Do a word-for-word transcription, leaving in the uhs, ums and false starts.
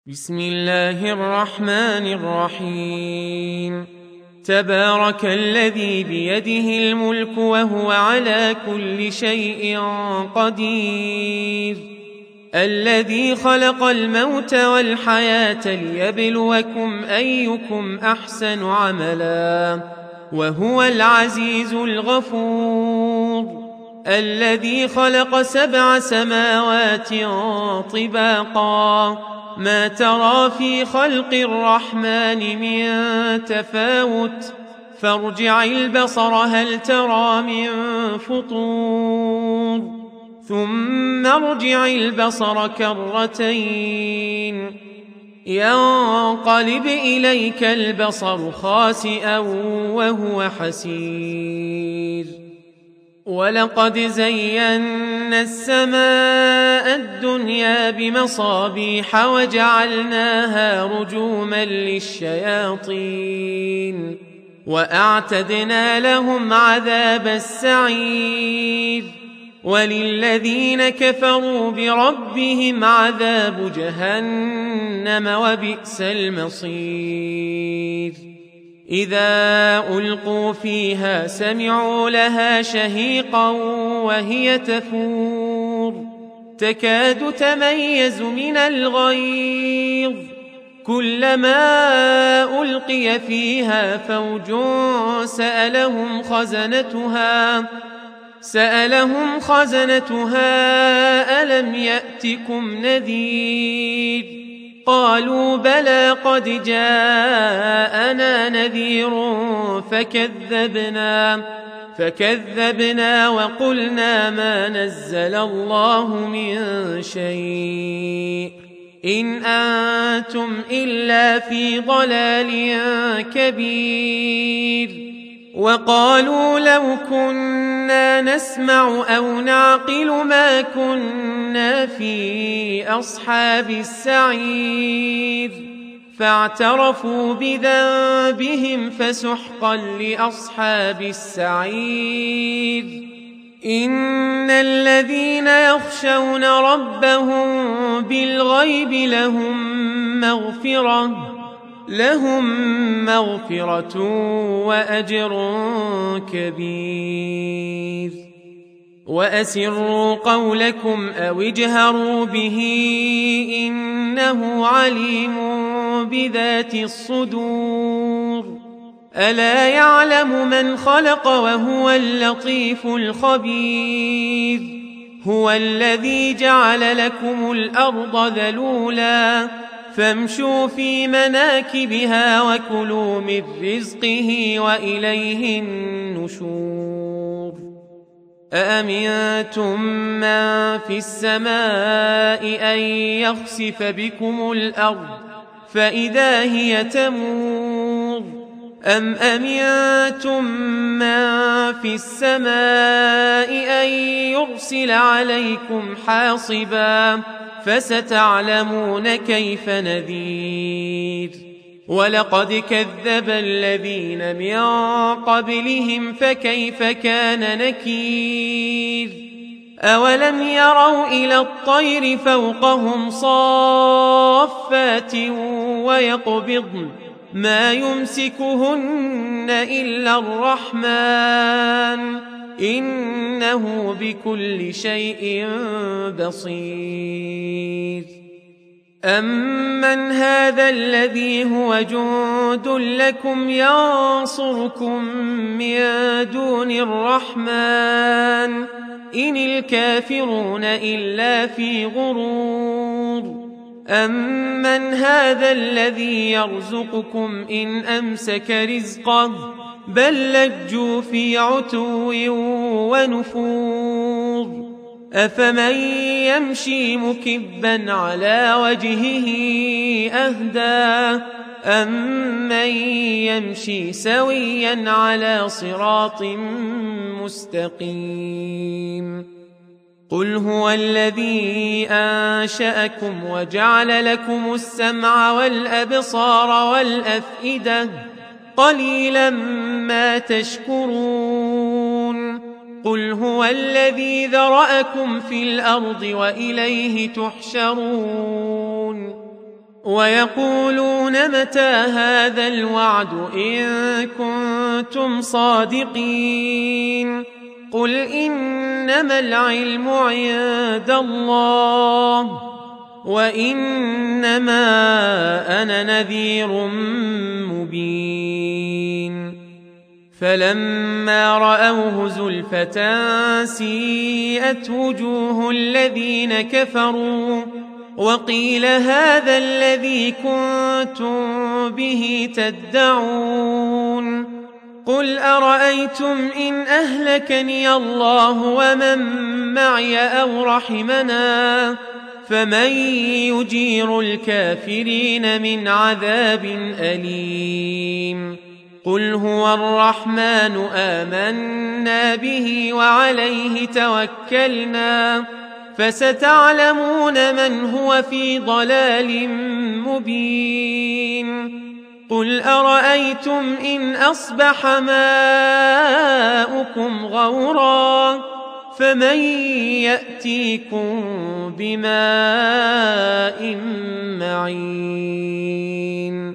بسم الله الرحمن الرحيم. تبارك الذي بيده الملك وهو على كل شيء قدير، الذي خلق الموت والحياة ليبلوكم أيكم أحسن عملا وهو العزيز الغفور، الذي خلق سبع سماوات طباقا ما ترى في خلق الرحمن من تفاوت فارجع البصر هل ترى من فطور ثم ارجع البصر كرتين ينقلب إليك البصر خاسئا وهو حسير. ولقد زينا السماء الدنيا بمصابيح وجعلناها رجوما للشياطين وأعتدنا لهم عذاب السعير. وللذين كفروا بربهم عذاب جهنم وبئس المصير. إذا ألقوا فيها سمعوا لها شهيقا وهي تفور تكاد تميز من الغيظ كلما ألقي فيها فوج سألهم خزنتها سألهم خزنتها ألم يأتكم نذير قالوا بلى قد جاءنا نذير فكذبنا فكذبنا وقلنا ما نزل الله من شيء إن أنتم إلا في ضلال كبير. وقالوا لو كنا نسمع أو نعقل ما كنا في أصحاب السعير فاعترفوا بذنبهم فسحقا لأصحاب السعير. إن الذين يخشون ربهم بالغيب لهم مغفرة لهم مغفرة وأجر كبير. وأسروا قولكم أو اجهروا به إنه عليم بذات الصدور. ألا يعلم من خلق وهو اللطيف الخبير. هو الذي جعل لكم الأرض ذلولا فامشوا في مناكبها وكلوا من رزقه وإليه النشور. أأمنتم من في السماء أن يخسف بكم الأرض فإذا هي تمور أم أمنتم من في السماء أن يرسل عليكم حاصبا فستعلمون كيف نذير. ولقد كذب الذين من قبلهم فكيف كان نكير. أولم يروا إلى الطير فوقهم صافات ويقبضن ما يمسكهن إلا الرحمن إنه بكل شيء بصير. أمن هذا الذي هو جند لكم ينصركم من دون الرحمن إن الكافرون إلا في غرور. أمن هذا الذي يرزقكم إن أمسك رزقه بل لجوا في عتو ونفور. أفمن يمشي مكبا على وجهه أهدى أمن يمشي سويا على صراط مستقيم. قل هو الذي أنشأكم وجعل لكم السمع والأبصار والأفئدة قليلا ما تشكرون. قل هو الذي ذرأكم في الأرض وإليه تحشرون ويقولون متى هذا الوعد إن كنتم صادقين قل إنما العلم عند الله وإنما أنا نذير مبين فلما رأوه زلفة سيئت وجوه الذين كفروا وقيل هذا الذي كنتم به تدعون قل أرأيتم إن أهلكني الله ومن معي أو رحمنا فمن يجير الكافرين من عذاب أليم قل هو الرحمن آمنا به وعليه توكلنا فستعلمون من هو في ضلال مبين قل أرأيتم إن أصبح ماؤكم غورا فمن يأتيكم بماء معين